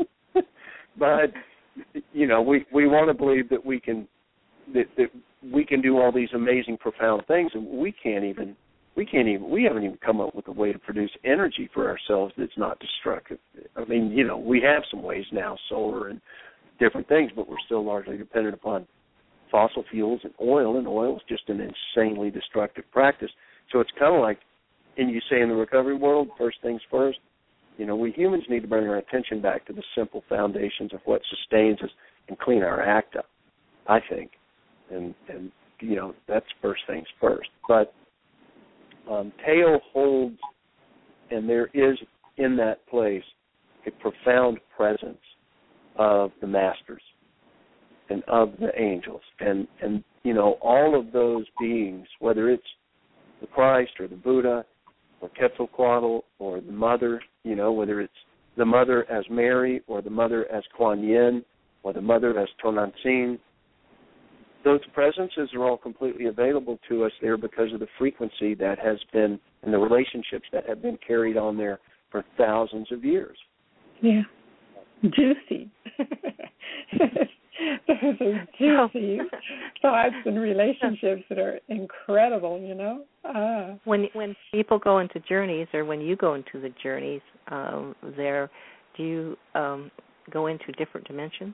but, you know, we, we want to believe that we can that, that we can do all these amazing, profound things, and we can't even we can't even we haven't even come up with a way to produce energy for ourselves that's not destructive. I mean, you know, we have some ways now, solar and different things, but we're still largely dependent upon fossil fuels and oil, and oil is just an insanely destructive practice. So it's kind of like, and you say in the recovery world, first things first, you know, we humans need to bring our attention back to the simple foundations of what sustains us and clean our act up, I think. And, and you know, that's first things first. But um, Teo holds, and there is in that place, a profound presence of the masters and of the angels. And, and, you know, all of those beings, whether it's the Christ or the Buddha or Quetzalcoatl or the Mother, you know, whether it's the Mother as Mary or the Mother as Kuan Yin or the Mother as Tonantzin, those presences are all completely available to us there because of the frequency that has been and the relationships that have been carried on there for thousands of years. Yeah. Juicy. Those are juicy thoughts and relationships that are incredible, you know. Ah. When when people go into journeys, or when you go into the journeys, um, there, do you um, go into different dimensions?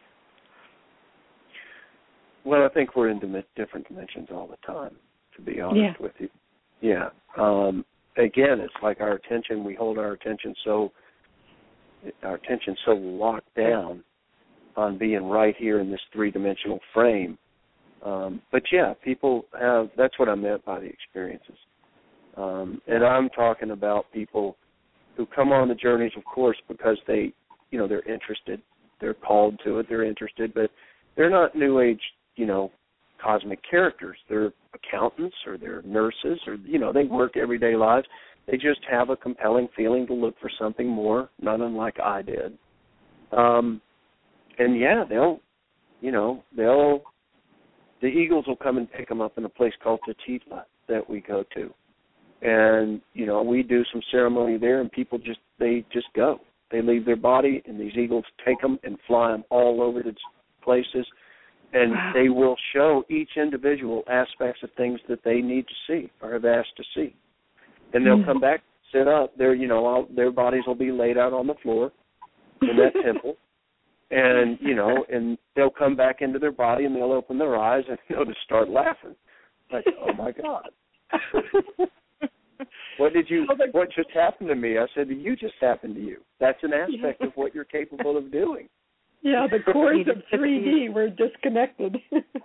Well, I think we're in dim- different dimensions all the time, to be honest yeah. with you. Yeah. Um, again, it's like our attention, we hold our attention so, our attention so locked down on being right here in this three-dimensional frame. Um, but, yeah, people have, that's what I meant by the experiences. Um, and I'm talking about people who come on the journeys, of course, because they, you know, they're interested. They're called to it. They're interested. But they're not New Age, you know, cosmic characters. They're accountants or they're nurses or, you know, they work everyday lives. They just have a compelling feeling to look for something more, not unlike I did. Um, and, yeah, they'll, you know, they'll, the Eagles will come and pick them up in a place called Tatitla that we go to. And, you know, we do some ceremony there, and people just, they just go. They leave their body, and these Eagles take them and fly them all over the places. And wow. They will show each individual aspects of things that they need to see or have asked to see. And they'll mm. come back, sit up. Their, you know, all, their bodies will be laid out on the floor in that temple. And, you know, and they'll come back into their body and they'll open their eyes and they'll just start laughing. Like, oh, my God. What did you? What just happened to me? I said, you just happened to you. That's an aspect of what you're capable of doing. Yeah, the cores of three D were disconnected.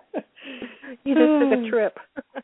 You just took a trip.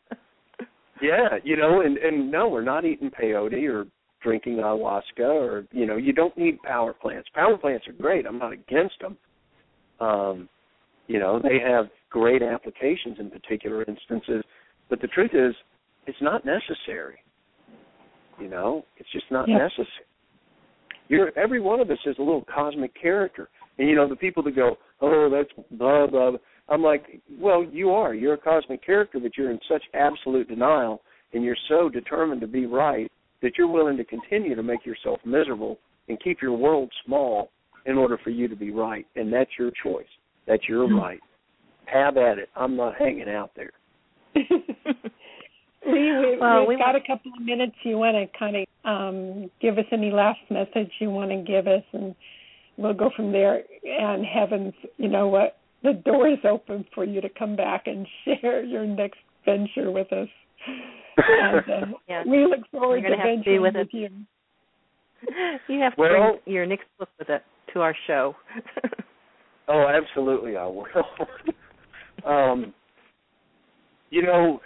Yeah, you know, and, and no, we're not eating peyote or drinking ayahuasca or, you know, you don't need power plants. Power plants are great. I'm not against them. Um, you know, they have great applications in particular instances. But the truth is, it's not necessary. You know, it's just not yeah. necessary. You're, every one of us is a little cosmic character. And, you know, the people that go, oh, that's blah, blah, blah. I'm like, well, you are. You're a cosmic character, but you're in such absolute denial, and you're so determined to be right that you're willing to continue to make yourself miserable and keep your world small in order for you to be right. And that's your choice. That's your right. Have at it. I'm not hanging out there. Lee, we, well, we've we got want... a couple of minutes. You want to kind of um, give us any last message you want to give us, and we'll go from there. And heavens, you know what? The door is open for you to come back and share your next venture with us. And, uh, yeah. We look forward to venturing to with, with you. You have to well, bring your next book with it to our show. Oh, absolutely, I will. um, you know,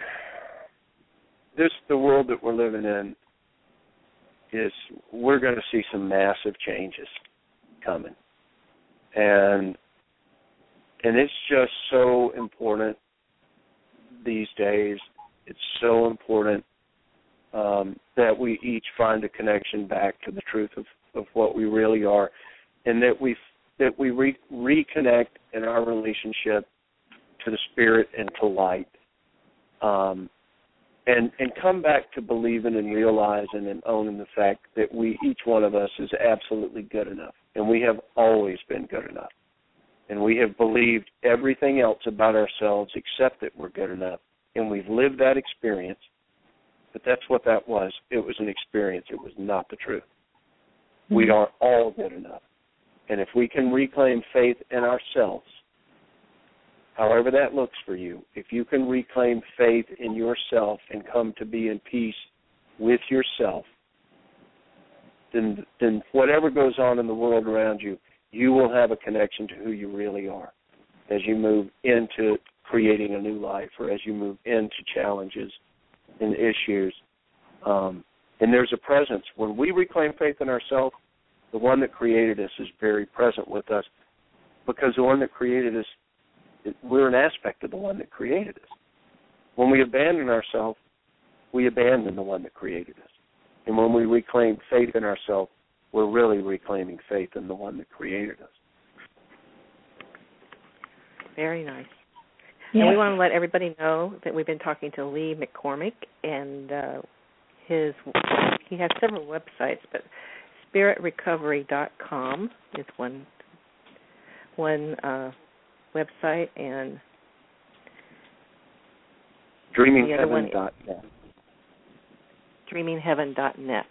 this the world that we're living in is we're going to see some massive changes coming, and and it's just so important these days. It's so important um, that we each find a connection back to the truth of, of what we really are, and that we that we re- reconnect in our relationship to the spirit and to light, um, and and come back to believing and realizing and owning the fact that we, each one of us, is absolutely good enough, and we have always been good enough, and we have believed everything else about ourselves except that we're good enough, and we've lived that experience. But that's what that was. It was an experience. It was not the truth. Mm-hmm. We are all good enough. And if we can reclaim faith in ourselves, however that looks for you, if you can reclaim faith in yourself and come to be in peace with yourself, then, then whatever goes on in the world around you, you will have a connection to who you really are as you move into creating a new life or as you move into challenges and issues. Um, and there's a presence. When we reclaim faith in ourselves, the one that created us is very present with us, because the one that created us, we're an aspect of the one that created us. When we abandon ourselves, we abandon the one that created us. And when we reclaim faith in ourselves, we're really reclaiming faith in the one that created us. Very nice. Yeah. And we want to let everybody know that we've been talking to Lee McCormick, and uh, his he has several websites, but spirit recovery dot com is one one uh, website, and dreaming heaven dot net. dreaming heaven dot net.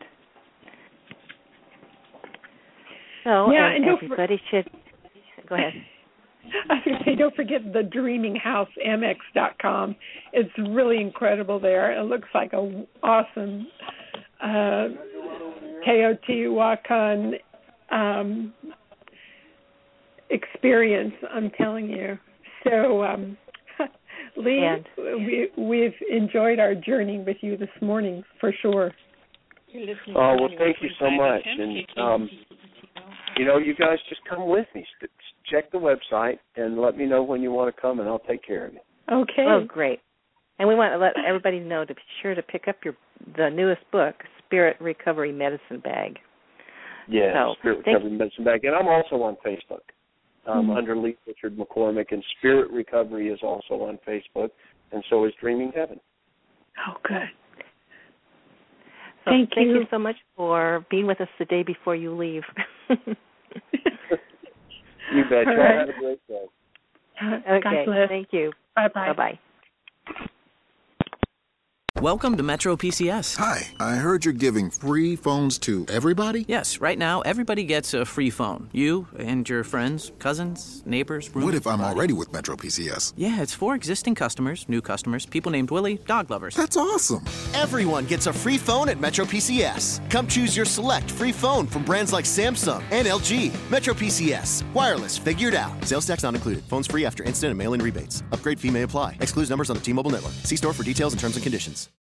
So, yeah, and, and everybody for- should go ahead. I was going to say, don't forget the dreaming house m x dot com. It's really incredible there. It looks like an awesome uh, Teotihuacan um, experience, I'm telling you. So, um, Lee, and we, we've enjoyed our journey with you this morning, for sure. Oh, well, thank you so much. And, um, you know, you guys just come with me. Check the website and let me know when you want to come, and I'll take care of you. Okay. Oh, great. And we want to let everybody know to be sure to pick up your the newest book, Spirit Recovery Medicine Bag. Yeah, so, Spirit Recovery Medicine Bag. And I'm also on Facebook um, mm-hmm. under Lee Richard McCormick, and Spirit Recovery is also on Facebook, and so is Dreaming Heaven. Oh, good. So thank, thank you. you so much for being with us the day before you leave. You bet. All right. Have a great day. Okay. God bless. Thank you. Bye-bye. Bye-bye. Welcome to Metro P C S. Hi, I heard you're giving free phones to everybody? Yes, right now everybody gets a free phone. You and your friends, cousins, neighbors, roommates. What if I'm already with Metro P C S? Yeah, it's for existing customers, new customers, people named Willie, dog lovers. That's awesome. Everyone gets a free phone at Metro P C S. Come choose your select free phone from brands like Samsung and L G. Metro P C S. Wireless figured out. Sales tax not included. Phones free after instant and mail-in rebates. Upgrade fee may apply. Excludes numbers on the T-Mobile network. See store for details and terms and conditions.